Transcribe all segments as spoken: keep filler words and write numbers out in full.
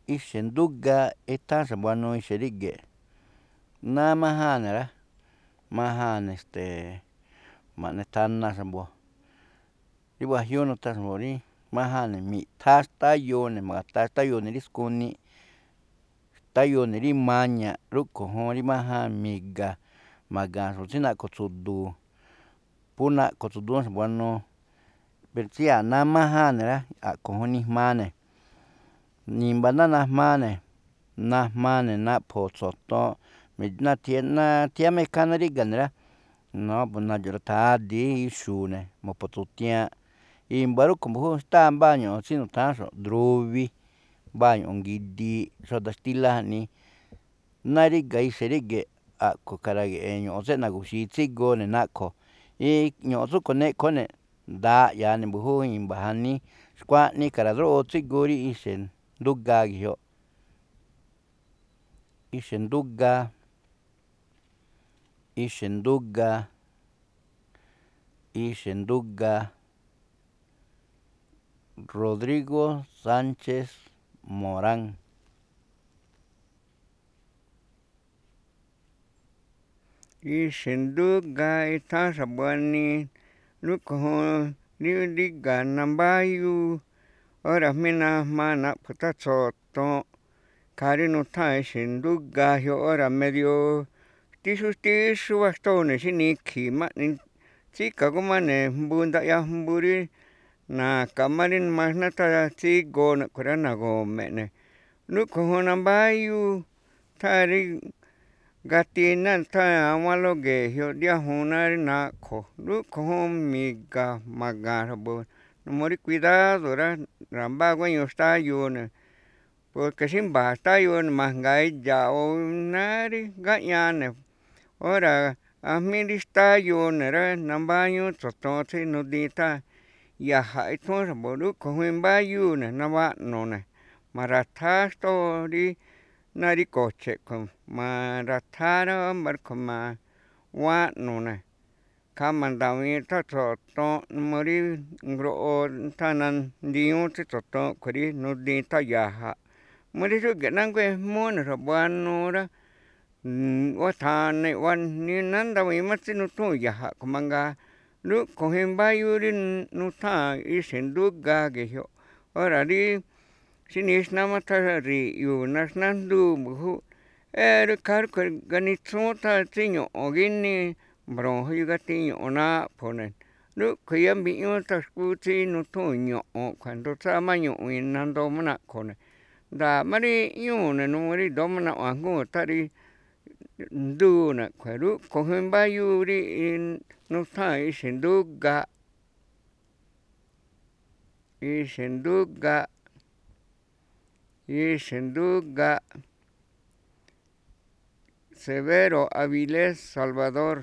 ixe'e ndúga itján xa̱buanuu ixe̱ ríge̱ náá májáne̱rá májáa̱ este ma̱ꞌne thana xa̱mbu̱ rí wajiúú nuthan xa̱mbu̱ rí májáne̱ miꞌthá xtáyuune̱ ma̱ga̱ta xtáyuune̱ rí skuni xtáyuune̱ rí maña̱ꞌ rúꞌkhu̱ juun rí májáan mi̱ga̱ ma̱ga̱a̱n xa̱bu̱ tsí naꞌkho̱ tsu̱du̱u̱ phú naꞌkho̱ tsu̱dúún xa̱buanuu per tsíya̱a̱ náá májáa̱ne̱ rá a̱ꞌkhuo̱ juun nijmane̱ ni̱mba̱ ná najmane̱ najmane̱ naꞌpho̱ tso̱toonꞌ nathiaá mekjáná ríga̱ne̱ rá no̱ nadxa̱ꞌ ra̱tha̱adi̱í ixu̱u̱ne̱ mo̱pho̱ tsu̱tiaaꞌ i̱mba̱ rúꞌkhui̱ mbu̱júú xtáa mbáa ño̱ꞌo̱n tsí nu̱tha̱ánxo̱ꞌ druvi mbáa ño̱ꞌo̱n ngidiiꞌ xóo xtílá jaꞌnii náá ríga̱ ixe̱ ríge̱ a̱ꞌkhuo̱ ka̱ra̱gi̱ꞌe̱ ño̱ꞌo̱n tsén na̱gu̱xi̱i tsígoone̱ naꞌkho̱ i ño̱ꞌo̱n tsúꞌkhui̱ neꞌkho̱ne̱ nda̱a̱ꞌ ya̱ane̱ mbu̱júú i̱mba̱ janíí xkuaꞌnii ka̱ra̱droꞌoo tsígoo rí ixe̱ ndúgaa ge̱jyoꞌ ixe̱ ndúgaa ixe̱ ndúgaa ixe̱ ndúgaa Rodrigo Sánchez Morán. Ixe̱ ndúga itháán xa̱buanii rúꞌkhui̱ juun rí ríga̱ nambáyúu óra̱ mí najma naꞌpho̱ tháan tso̱toonꞌ khaa rí nutháa̱n ixe̱ ndúga jyoꞌ óra̱ medio xtíxú xtíxú wáa xtóo ne̱ xí nikhi̱i̱ máꞌ tsíka̱ gúmá ne̱ jmbu ndaꞌya jmbu rí na̱ka̱ má rí maxná tháan tsígoo ne̱ a̱ꞌkhuo̱ rá nago̱me̱ꞌ ne̱ rúꞌkhui̱ juun nambáyúu tháan rí gati náa tháan awánlóꞌ ge̱jyoꞌ diájuun náá rí naꞌkho̱ rúꞌkhui̱ juun mi̱ga̱ ma̱ga̱a̱n xa̱bo̱ n uu rí cuidado rá ra̱mbáa guéño xtáyuu ne̱ porque xí mba̱a̱ xtáyuu ne̱ ma̱jnga̱a̱ idxa̱ꞌ o náá rí gáꞌñaa ne̱ óra̱ ajmí rí xtáyuu ne̱ rá nambáñúú tso̱toon tsí nudiin tháan ya̱ja̱ ikhúún xa̱bo̱ rúꞌkhui̱ juin mbáyúu ne̱ navaꞌnu̱ ne̱ ma̱ra̱tháá xtóo rí náá rí ko̱che̱ a̱ꞌkhuo̱ ma̱ra̱tháá rá wámba̱ rúꞌkhui̱ ma̱waꞌnu̱ ne̱ khaa ma̱nda̱wi̱i̱n tháan tso̱toonꞌ n uu rí ngroꞌoo tháan nandiyúún tsí tso̱toon a̱ꞌkhuo̱ rí nudiin tháan ya̱ja̱ mú rí xúge̱ꞌ nánguá ejmúú ne̱ xa̱buanuu rá guátha̱ne̱ iꞌhua nándawi̱i̱n má tsí nuthúu̱n ya̱ja̱ a̱ꞌkhuo̱ mangaa rúꞌkhui̱ juin mbáyúu rí nutháa̱n ixe̱ ndúga ge̱jyoꞌ óra̱ rí xí nixná má tháan ri̱ꞌyu̱u̱ naxná jndúu mbu̱júꞌ ée̱ ikhaa rúꞌkhui̱ ganitsuún tháan tsí ño̱ꞌo̱n gíní mbro̱o̱n gati ño̱ꞌo̱n naꞌpho̱ ne̱ rúꞌkhui̱ iyáá mbiꞌñúú tháan xu̱kúꞌ tsí nuthúu̱n ño̱ꞌo̱n khue̱ndo̱ tsáa má ño̱ꞌo̱n nandoo má naꞌkho̱ ne̱ nda̱a̱ má rí ñúu̱ ne̱ n uu rí i̱ndo̱ó má naꞌwa̱a̱n ajngúu̱n tháan rí ndúu ne̱ a̱ꞌkhue̱n rúꞌkhui̱ juin mbáyúu rí nutháa̱n ixe̱ ndúga ixe̱ ndúga ixe̱ ndúga Severo Avilés Salvador.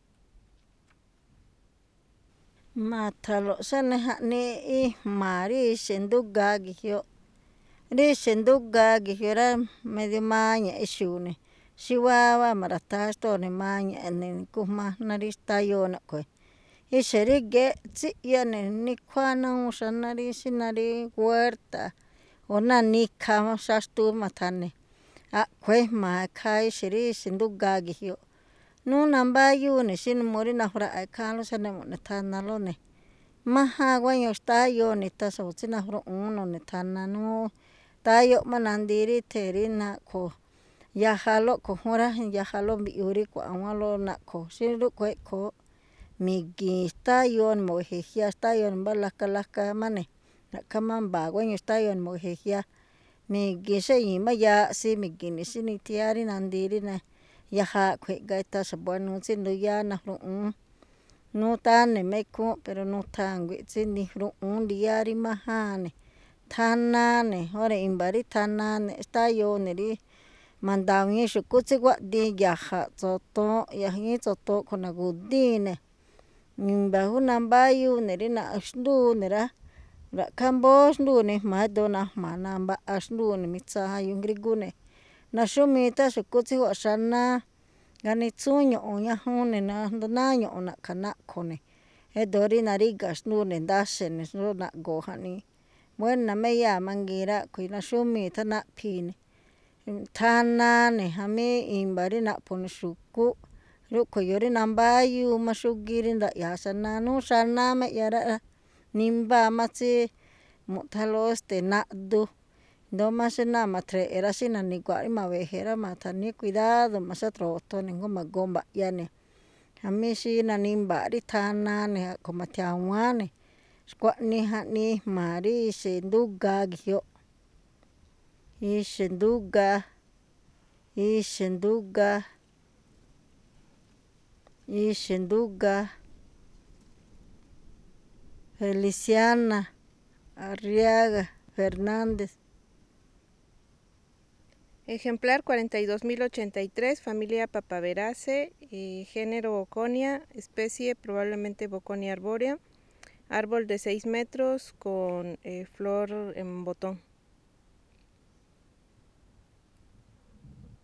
Ma̱tha̱nlo̱ꞌ xáne jaꞌnii i̱jma̱a̱ rí ixe̱ ndúga ge̱jyoꞌ rí ixe̱ ndúga ge̱jyoꞌ rá medio maña̱ꞌ ixu̱u̱ ne̱ xí wáá wáa ma̱ra̱tháá xtóo̱ ne̱ maña̱ꞌ ne̱ nikujmáná rí xtáyoo ne̱ a̱ꞌkhue̱n ixe̱ ríge̱ꞌ tsíꞌya ne̱ nikhuáá ná awúun xaná rí xíná rí huerta̱ o náa nikha xáxtúú ma̱tha̱ne̱ a̱ꞌkhue̱n ijma̱a̱ khaa ixe̱ rí ixe̱ ndúga ge̱jyoꞌ núú nambáyúu ne̱ xí n uu rí najura̱ꞌa ikháánlóꞌ xáne mu̱ꞌne̱ thana ne̱ májáan guéño xtáyoo ne̱ than xa̱bo̱ tsí najruꞌu̱ún nune̱ thana núú táyóꞌ má nandii rí ithee̱ rí naꞌkho̱ yajalóꞌ kho̱ jún rá yajalóꞌ mbiꞌyuu rí kua̱ꞌa̱wánlóꞌ naꞌkho̱ xí rúꞌkhui̱ eꞌkho̱o̱ mi̱gi̱i̱n xtáyoo ne̱ mu̱ꞌge̱je̱jia xtáyoo ne̱ mbá laka laka má ne̱ ra̱ꞌkhá má mba̱a̱ guéño xtáyoo ne̱ mu̱ꞌge̱je̱jia mi̱gi̱i̱n xéñi̱i̱ má yaꞌsi mi̱gi̱i̱n ne̱ xí nithiáá rí nandii rí yaja a̱ꞌkhue̱n eꞌga ithan xa̱buanuu tsí nduyáá najruꞌu̱ún nutáne̱ má ikhúúnꞌ pero nuthan a̱ngui̱nꞌ tsí nijruꞌu̱ún ndiyáá rí májáan ne̱ thana ne̱ óra̱ i̱mba̱ rí thana ne̱ xtáyoo ne̱ rí ma̱nda̱wi̱in xu̱kú tsí guáꞌdiin ya̱ja̱ tso̱toonꞌ ya̱ñi̱í tso̱toonꞌ a̱ꞌkhuo̱ na̱gu̱díin ne̱ i̱mba̱ jú nambáyúu ne̱ rí naxndúu ne̱ rá ra̱ꞌkhá mbóó xndúu ne̱ ijma̱á ído̱ najma̱a̱ nambaꞌa xndúu ne̱ mitsaanꞌ yujngrígú ne̱ naxúmii tháan xu̱kú tsí júwa̱ꞌ xanáá ganitsuún ño̱ꞌo̱n ñajúún ne̱ asndo náá ño̱ꞌo̱n na̱ꞌkha̱ naꞌkho̱ ne̱ édo̱ rí naríga̱ xndúu ne̱ ndáxe̱ ne̱ xndú naꞌgo̱o̱ jaꞌnii Bueno meya manguera kuina xumi tana phine tjanane jamí inbari nap'one xuku rúꞌkhue̱n yoo rí nambáyúu má xúgíí rí ndaꞌyaa̱ xanáá núu xanáá má ꞌña rá, nimbáa má tsí mu̱ꞌthánlóꞌ esteeꞌ naꞌdu i̱ndóó má xí náa ma̱threꞌe̱ rá xí na̱ni̱gua̱ꞌ rí ma̱we̱je̱ rá ma̱tha̱níí kuidádo̱ ma̱xátro̱thon ne̱ jngó ma̱goo mba̱ꞌya ne̱ jamí xí nanimba̱a̱ꞌ rí thana ne̱ a̱ꞌkhue̱n ma̱thia̱wa̱án ne̱ xkuaꞌnii jaꞌnii ijma̱a̱ rí ixe̱ ndúgaa ge̱jyoꞌ, ixe̱ ndúgaa, ixe̱ ndúgaa, ixe̱ ndúgaa, Feliciana Arriaga Fernández. Ejemplar cuarenta y dos mil ochenta y tres, familia Papaveraceae, eh, género Boconia, especie probablemente Boconia arbórea, árbol de seis metros con eh, flor en botón.